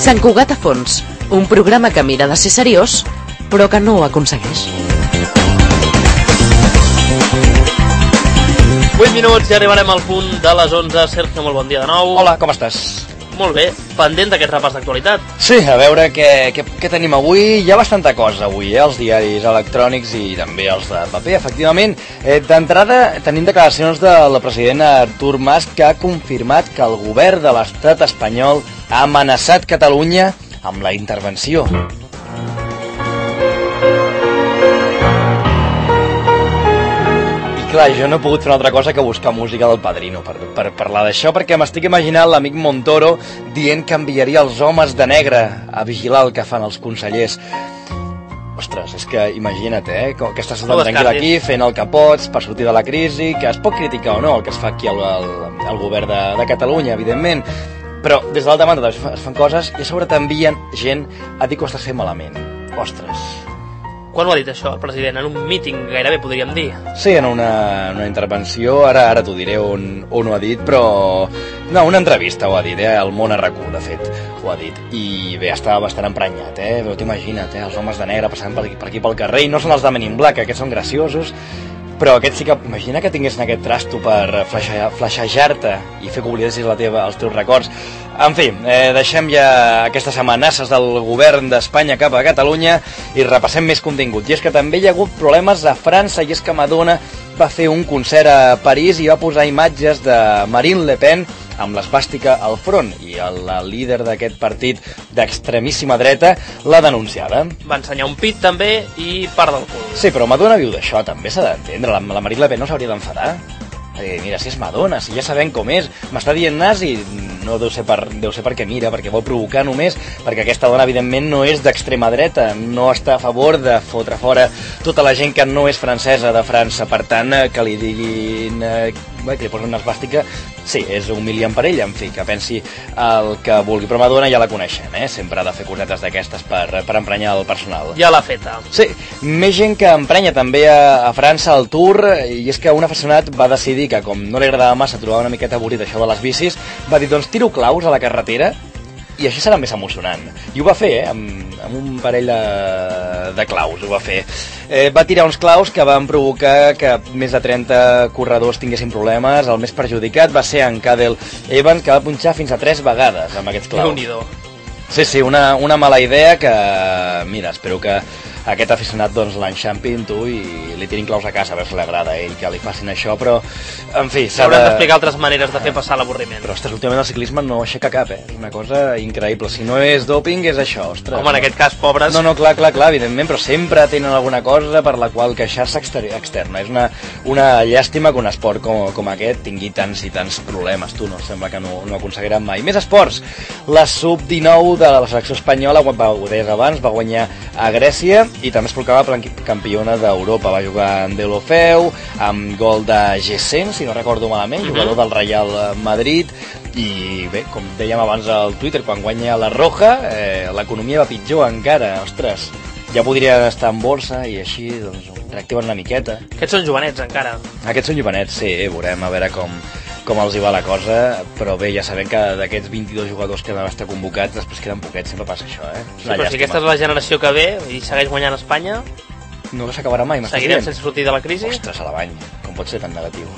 Sant Cugat a fons, un programa que mira de ser seriós, però que no ho aconsegueix. 8 minuts i arribarem al punt de les 11. Sergio, molt bon dia de nou. Hola, com estàs? Molt bé, pendent d'aquest repàs d'actualitat. Sí, a veure què tenim avui. Hi ha bastanta cosa avui, els diaris electrònics i també els de paper, efectivament. D'entrada, tenim declaracions del president Artur Mas, que ha confirmat que el govern de l'estat espanyol ha amenaçat Catalunya amb la intervenció. Clar, jo no he pogut fer una altra cosa que buscar música del Padrino per parlar d'això, perquè m'estic imaginant l'amic Montoro dient que enviaria els homes de negre a vigilar el que fan els consellers. Ostres, és que imagina't, que estàs tan tranquil aquí fent el que pots per sortir de la crisi, que es pot criticar o no el que es fa aquí al govern de Catalunya, evidentment, però des de l'altra banda es fan coses i a sobre t'envien gent a dir que ho estàs fent malament. Ostres. Quan ho ha dit això, el president? En un míting, gairebé, podríem dir. Sí, en una intervenció, ara t'ho diré on ho ha dit, però... No, una entrevista ho ha dit, al Món RQ, de fet, ho ha dit. I bé, estava bastant emprenyat, però t'imagina't, els homes de negre passant per aquí pel carrer, i no són els de Men in Black, aquests són graciosos, però aquests sí que... Imagina que tinguessin aquest trasto per flashejar-te i fer que oblidessis els teus records. En fi, deixem ja aquestes amenaces del govern d'Espanya cap a Catalunya i repassem més contingut. I és que també hi ha hagut problemes a França, i és que Madonna va fer un concert a París i va posar imatges de Marine Le Pen amb l'esvàstica al front, i el líder d'aquest partit d'extremíssima dreta l'ha denunciada. Va ensenyar un pit també i part del cul. Sí, però Madonna viu d'això, també s'ha d'entendre. La Marine Le Pen no s'hauria d'enfadar. Mira, si és Madonna, si ja sabem com és, m'està dient nazi, no deu ser perquè mira, perquè vol provocar només, perquè aquesta dona evidentment no és d'extrema dreta, no està a favor de fotre fora tota la gent que no és francesa de França, per tant que li diguin que li posen una esvàstica, sí, és humiliant per ella, en fi, que pensi el que vulgui, però Madonna ja la coneixem, sempre ha de fer cosetes d'aquestes per emprenyar el personal. Ja l'ha feta. Sí, més gent que emprenya també a França el Tour, i és que un aficionat va decidir que, com no li agradava massa, trobava una miqueta avorrit això de les bicis, va dir, doncs tiro claus a la carretera i així serà més emocionant. I ho va fer, amb un parell de claus, ho va fer. Va tirar uns claus que van provocar que més de 30 corredors tinguessin problemes. El més perjudicat va ser en Cadel Evans, que va punxar fins a 3 vegades amb aquests claus. Déu-n'hi-do. Sí, una mala idea que, mira, espero que aquest aficionat doncs l'enxampin tu i li tirin claus a casa, a veure si li agrada a ell que li facin això, però en fi s'hauran d'explicar altres maneres de fer passar l'avorriment. Però ostres, últimament el ciclisme no aixeca cap, és una cosa increïble. Si no és doping és això, ostres. Home, en aquest cas, pobres. No, clar, evidentment, però sempre tenen alguna cosa per la qual queixar-se externa. És una llàstima que un esport com aquest tingui tants i tants problemes. Tu, no? Sembla que no aconseguiran mai. Més esports. La sub-19 de la selecció espanyola, ho deies abans, va guanyar a Grècia i també es proclama campiona d'Europa. Va jugar en Deulofeu, amb gol de Gessen, si no recordo malament, jugador del Real Madrid, i bé, com dèiem abans al Twitter, quan guanya la Roja, l'economia va pitjor encara, ostres, ja podria estar en borsa i així doncs reactiven una miqueta. Aquests són jovenets encara. Aquests són jovenets, sí, veurem a veure com els hi va la cosa, però bé, ja sabem que d'aquests 22 jugadors que van estar convocats després queden poquets, sempre passa això, Sí, però si aquesta és la generació que ve i segueix guanyant a Espanya, no s'acabarà mai, m'estàs dient? Seguirem sense sortir de la crisi? Ostres, a la bany, com pot ser tan negatiu?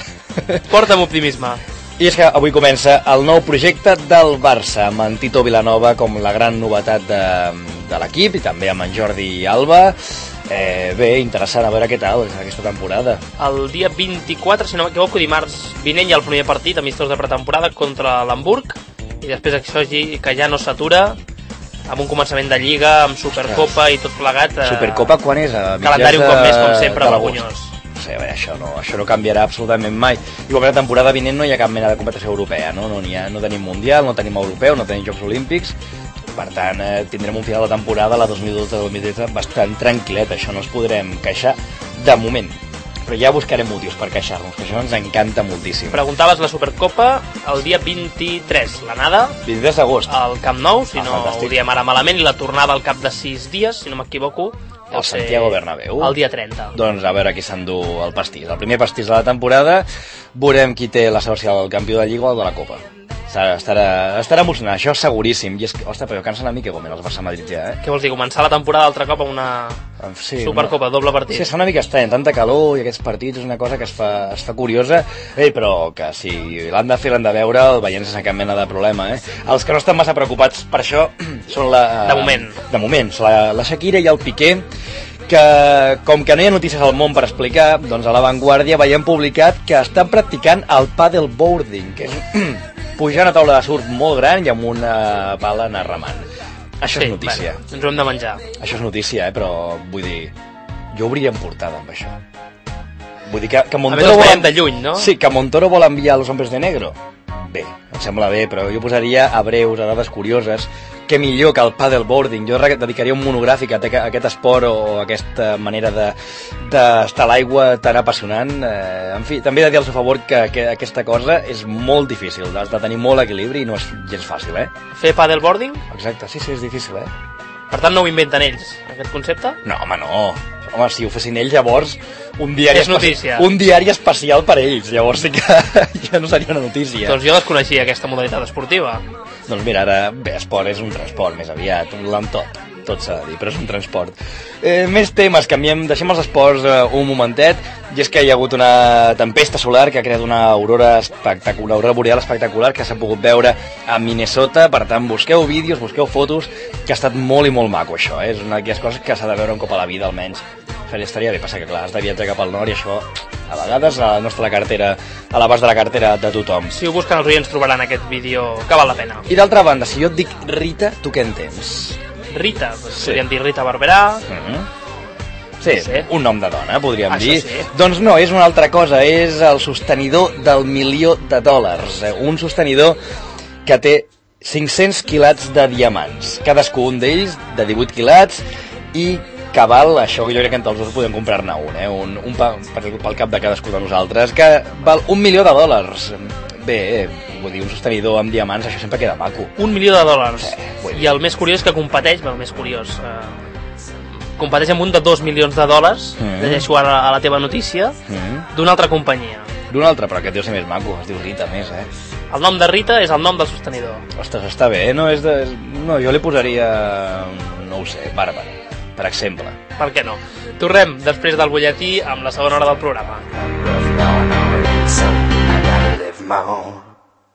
Porta'm optimisme. I és que avui comença el nou projecte del Barça, amb en Tito Vilanova com la gran novetat de l'equip, i també amb en Jordi Alba. Bé, interessant, a veure què tal aquesta temporada. El dia 24, si no m'equivoco, dimarts vinent hi ha el primer partit amistós de pretemporada contra l'Hamburg, i després això que ja no s'atura, amb un començament de Lliga, amb Supercopa i tot plegat. Supercopa quan és? Calendari un cop més, com sempre, vergonyós. Sí, bé, això no canviarà absolutament mai. Igualment la temporada vinent no hi ha cap mena de competició europea, no tenim Mundial, no tenim Europeu, no tenim Jocs Olímpics. Per tant, tindrem un final de temporada, la 2012-2013, bastant tranquil·let. Això no ens podrem queixar de moment. Però ja buscarem motius per queixar-nos, que això ens encanta moltíssim. Preguntaves la Supercopa el dia 23, l'anada 23 d'agost al Camp Nou, si no fantàstic. ho diem ara malament, i la tornada al cap de 6 dies, si no m'equivoco, el Santiago Bernabéu, el dia 30. Doncs a veure qui s'endú el pastís. El primer pastís de la temporada, veurem qui té la seva al campió de Lliga o de la Copa. Estarà emocionant, això seguríssim. I és que, ostres, però cansa una mica com els Barça-Madrid ja, Què vols dir, començar la temporada altre cop amb una Supercopa, doble partit? Sí, és una mica estrany, tanta calor i aquests partits és una cosa que es fa curiosa, però que si l'han de fer, l'han de veure, el veient sense cap mena de problema, Els que no estan massa preocupats per això són De moment, són la Shakira i el Piqué, que com que no hi ha notícies al món per explicar, doncs a La Vanguardia veiem publicat que estan practicant el paddleboarding, que és pujar una taula de surf molt gran i amb una pala anar remant. Això és notícia. Bueno, ens ho hem de menjar. Això és notícia, però vull dir, jo hauria portada amb això. Vull dir que Montoro veiem de lluny, no? Sí, que Montoro vol enviar Los Hombres de Negro. Bé, em sembla bé, però jo posaria a breus, a dades curioses, que millor que el paddleboarding. Jo dedicaria un monogràfic a aquest esport o aquesta manera d'estar a l'aigua tan apassionant. En fi, també he de dir al seu favor que aquesta cosa és molt difícil, has de tenir molt equilibri i no és gens fàcil, Fer paddleboarding? Exacte, sí, és difícil, Per tant, no ho inventen ells, aquest concepte? No, home, no. Home, si ho fessin ells, llavors un diari especial per ells, llavors sí que ja no seria una notícia. Doncs jo desconeixia aquesta modalitat esportiva. Doncs mira, ara, bé, esport és un transport més aviat, tot s'ha de dir, però és un transport. Més temes, deixem els esports un momentet, i és que hi ha hagut una tempesta solar que ha creat una aurora boreal espectacular que s'ha pogut veure a Minnesota. Per tant, busqueu vídeos, busqueu fotos, que ha estat molt i molt maco això, És una d'aquelles coses que s'ha de veure un cop a la vida, almenys. Estaria bé, passa que clar, has de viatjar cap al nord i això a vegades no està a l'abast de la cartera de tothom. Si ho busquen els oients trobaran aquest vídeo que val la pena. I d'altra banda, si jo et dic Rita, tu què entens? Rita? Podríem dir Rita Barberà. Sí, un nom de dona, podríem dir. Sí. Doncs no, és una altra cosa, és el sostenidor del $1.000.000. Un sostenidor que té 500 quilats de diamants, cadascun d'ells de 18 quilats, i que val, això que jo crec que entre els dos podem comprar-ne un pel cap de cadascú de nosaltres, que val $1.000.000. Bé, vull dir, un sostenidor amb diamants, això sempre queda maco. $1.000.000. I el més curiós que competeix, competeix amb un de $2 milions, llegeixo ara a la teva notícia, d'una altra companyia. D'una altra, però aquest deu ser més maco, es diu Rita més, El nom de Rita és el nom del sostenidor. Ostres, està bé, no, jo li posaria, no ho sé, Bàrbara, per exemple. Per què no? Tornem després del butlletí amb la segona hora del programa.